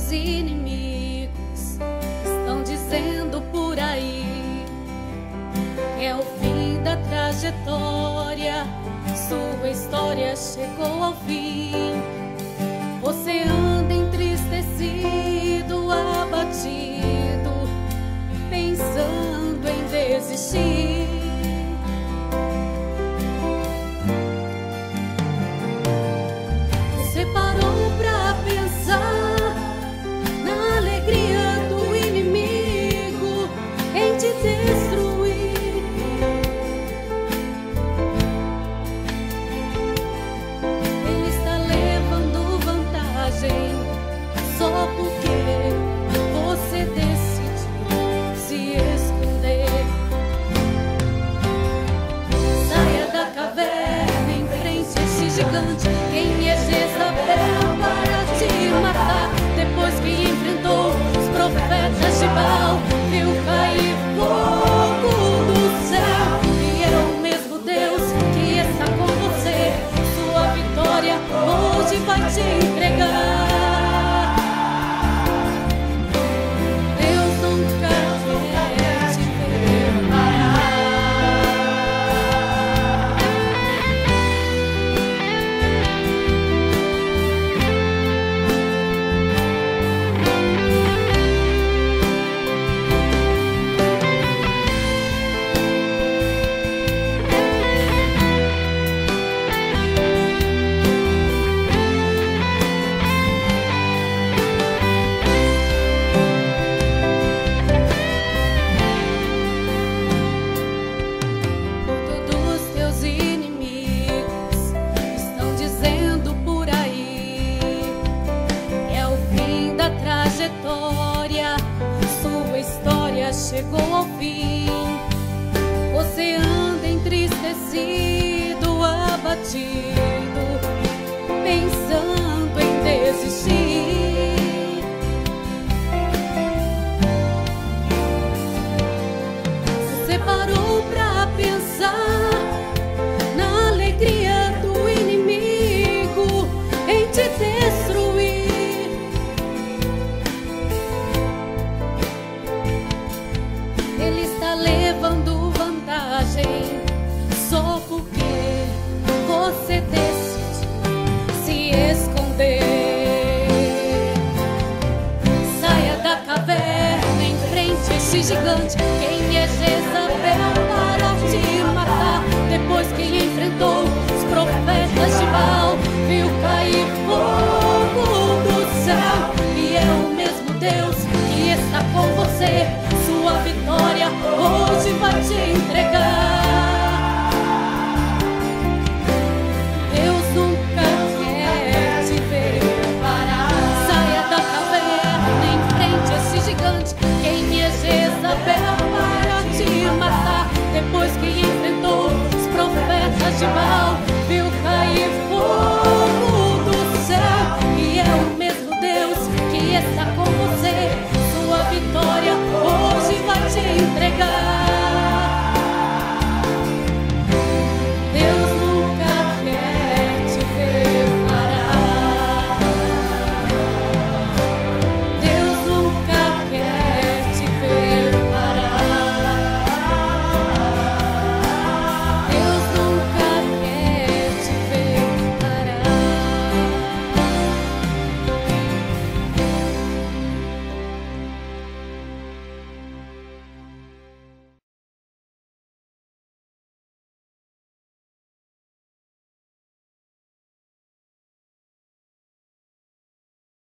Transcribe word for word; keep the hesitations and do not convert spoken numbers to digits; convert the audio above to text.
teus inimigos estão dizendo por aí que é o fim da trajetória, sua história chegou ao fim. Você anda entristecido, abatido, pensando em desistir. Você parou pra pensar na alegria do inimigo em te destruir. Ele está levando vantagem só porque você decidiu se esconder. Saia da caverna, enfrente esse gigante. Quem é Jezabel para te matar? Depois que enfrentou os profetas de Baal, viu cair fogo do céu. E é o mesmo Deus que está com você. Sua vitória hoje vai te entregar. Deus nunca quer te ver parar. Todos teus inimigos estão dizendo por aí que é o fim da trajetória, sua história chegou ao fim. Você anda entristecido, abatido, pensando em desistir. Você parou pra pensar na alegria do inimigo em te destruir. Ele está levando vantagem só porque você decidiu se esconder. Saia da caverna, enfrente esse gigante. Quem é Jezabel para te matar? Depois que enfrentou os profetas de Baal, viu cair fogo do céu. E é o mesmo Deus